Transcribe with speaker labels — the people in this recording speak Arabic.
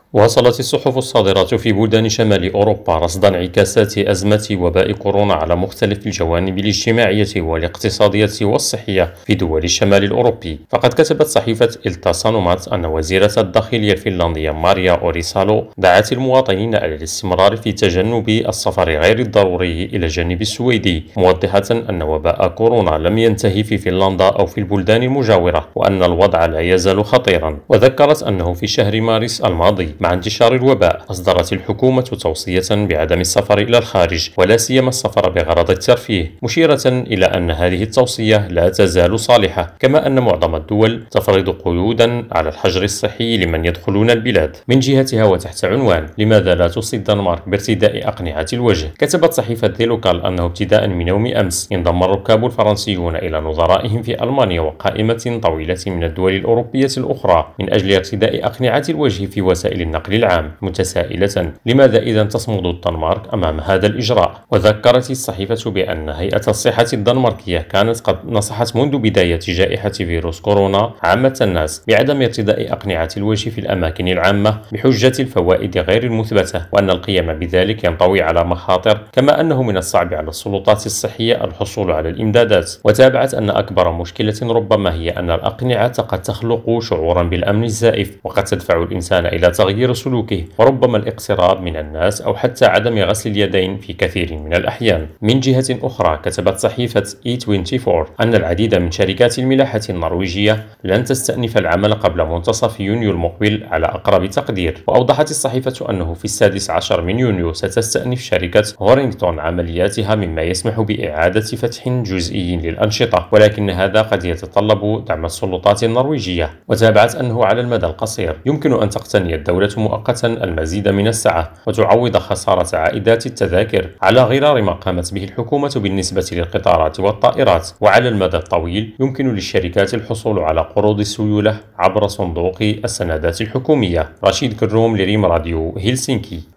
Speaker 1: واصلت الصحف الصادرة في بلدان شمال أوروبا رصد انعكاسات أزمة وباء كورونا على مختلف الجوانب الاجتماعية والاقتصادية والصحية في دول الشمال الأوروبي. فقد كتبت صحيفة إلتا سانومات أن وزيرة الداخلية الفنلندية ماريا أوريسالو دعت المواطنين على الاستمرار في تجنب السفر غير الضروري إلى الجانب السويدي، موضحة أن وباء كورونا لم ينتهي في فنلندا أو في البلدان المجاورة، وأن الوضع لا يزال خطيرا. وذكرت أنه في شهر مارس الماضي مع انتشار الوباء أصدرت الحكومة توصية بعدم السفر إلى الخارج، ولا سيما السفر بغرض الترفيه، مشيرة إلى أن هذه التوصية لا تزال صالحة، كما أن معظم الدول تفرض قيودا على الحجر الصحي لمن يدخلون البلاد. من جهتها وتحت عنوان لماذا لا توصي الدنمارك بارتداء أقنعة الوجه، كتبت صحيفة ذي لوكال أنه ابتداء من يوم أمس انضم الركاب الفرنسيون إلى نظرائهم في ألمانيا وقائمة طويلة من الدول الأوروبية الأخرى من أجل ارتداء أقنعة الوجه في وسائل النقل العام، متسائلة لماذا إذا تصمد الدنمارك أمام هذا الإجراء. وذكرت الصحيفة بأن هيئة الصحة الدنماركية كانت قد نصحت منذ بداية جائحة فيروس كورونا عامة الناس بعدم ارتداء أقنعة الوجه في الأماكن العامة بحجة الفوائد غير المثبتة، وأن القيام بذلك ينطوي على مخاطر، كما أنه من الصعب على السلطات الصحية الحصول على الإمدادات. وتابعت أن أكبر مشكلة ربما هي أن الأقنعة قد تخلق شعورا بالأمن الزائف، وقد تدفع الإنسان إلى تغيير سلوكه، وربما الاقتراب من الناس أو حتى عدم غسل اليدين في كثير من الأحيان. من جهة أخرى كتبت صحيفة E24 أن العديد من شركات الملاحة النرويجية لن تستأنف العمل قبل منتصف يونيو المقبل على أقرب تقدير. وأوضحت الصحيفة أنه في 16 من يونيو ستستأنف شركة هورينغتون عملياتها، مما يسمح بإعادة فتح جزئي للأنشطة، ولكن هذا قد يتطلب دعم السلطات النرويجية. وتابعت أنه على المدى القصير يمكن أن تقتني الدولة مؤقتا المزيد من السعة وتعوض خسارة عائدات التذاكر على غرار ما قامت به الحكومة بالنسبة للقطارات والطائرات. وعلى المدى الطويل يمكن للشركات الحصول على قروض السيولة عبر صندوق السندات الحكومية. رشيد كروم لريم راديو هلسنكي.